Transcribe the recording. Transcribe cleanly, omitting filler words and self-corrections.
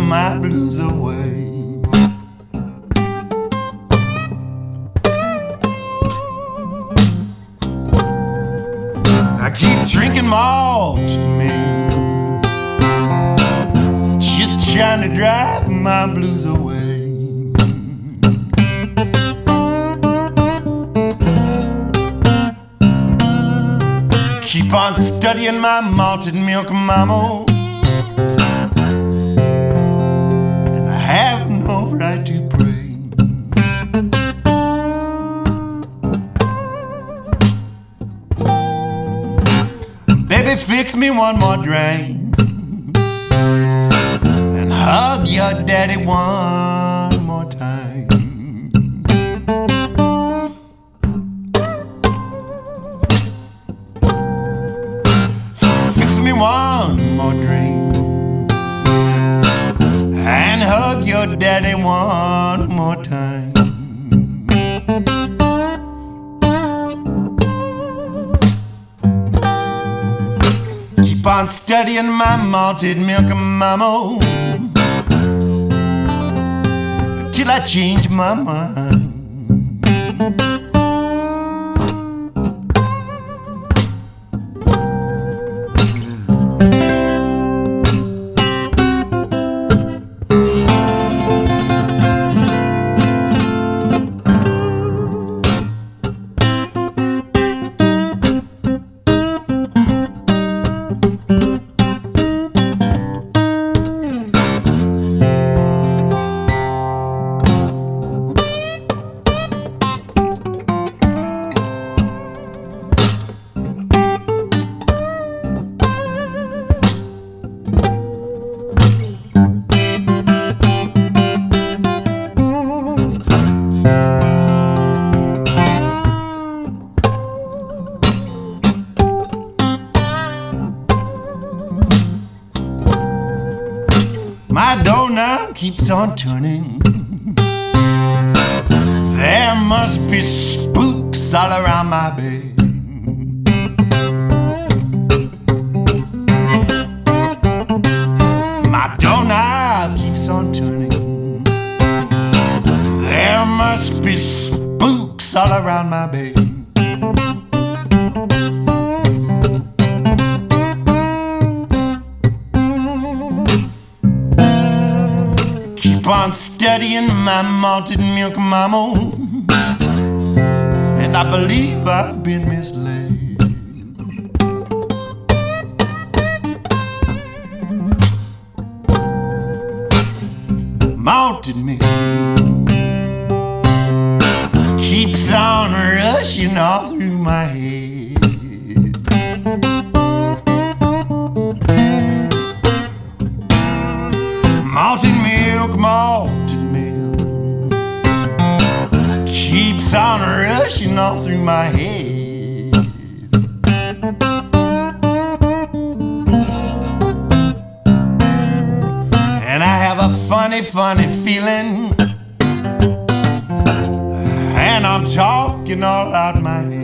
my blues away. I keep drinking malt to me, just trying to drive my blues away. Keep on studying my malted milk, mama, and I have no right to pray. Baby, fix me one more drink and hug your daddy one more time. Fix me one more drink and hug your daddy one more time. Keep on studying my malted milk, mama, till I change my mind. My doorknob keeps on turning. There must be spooks all around my bed. My doorknob keeps on turning. There must be spooks all around my bed. Keep on studying my malted milk, mama, and I believe I've been misled. Malted milk keeps on rushing all through my head. Malted milk, malted milk keeps on rushing all through my head. And I have a funny, funny feeling, and I'm talking all out my head.